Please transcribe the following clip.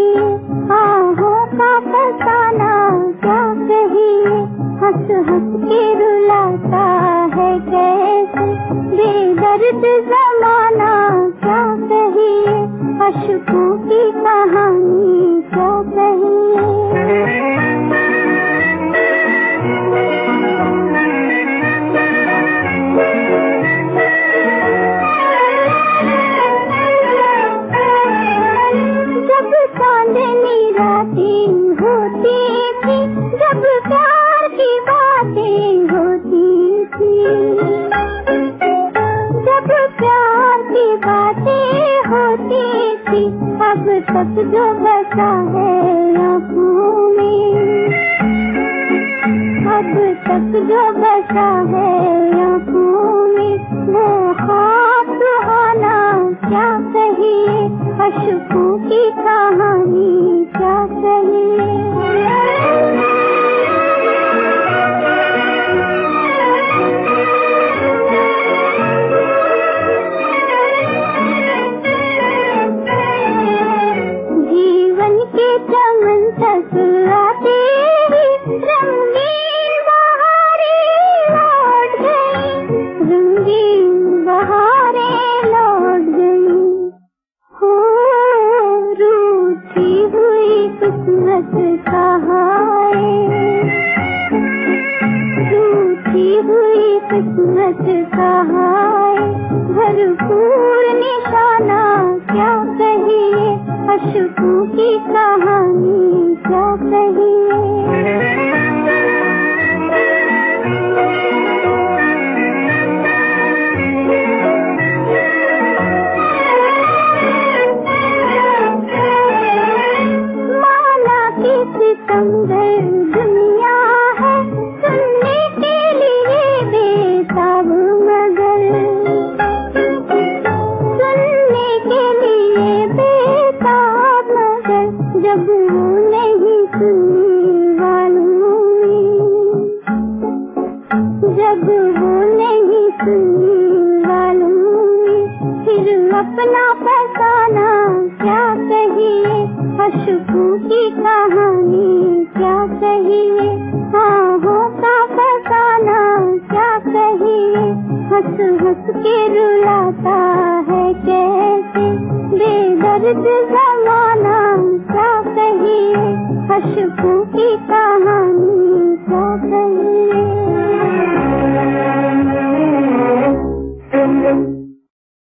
कहिए, आहों का फसाना क्या कहिए, हंस हंस के रुलाता है कैसे बेदर्द ज़माना क्या कहिए, अश्कों की कहानी क्या कहिए। जब चांदनी रातें होती थी, जब प्यार की बातें होती थी, जब प्यार की बातें होती थी, अब तक जो बसा है आँखों में, अब तक जो बसा है आँखों में, वो ख्वाब सुहाना क्या कहिए, अश्कों की कहानी क्या कहिए। जीवन के चमन तक आते ही रंगीन बहारें लौट गई, रंगीन बहारें लौट गई, हो रूठी हुई किस्मत कहाए, रूठी हुई किस्मत कहाए, भरपूर निशाना क्या कहिए, अश्कों की कहानी क्या कहिए। माना कि सितमगर दुनिया है, सुनने के लिए बेताब मगर, सुनने के लिए बेताब मगर, जब वो नहीं सुनने वालों में, जब वो नहीं सुनने वालों में, फिर अपना फसाना क्या कहिए, अश्कों की कहानी क्या कहिए, आहों का फसाना क्या कहिए, हंस हंस के रुलाता है कैसे बेदर्द ज़माना क्या कहिए, अश्कों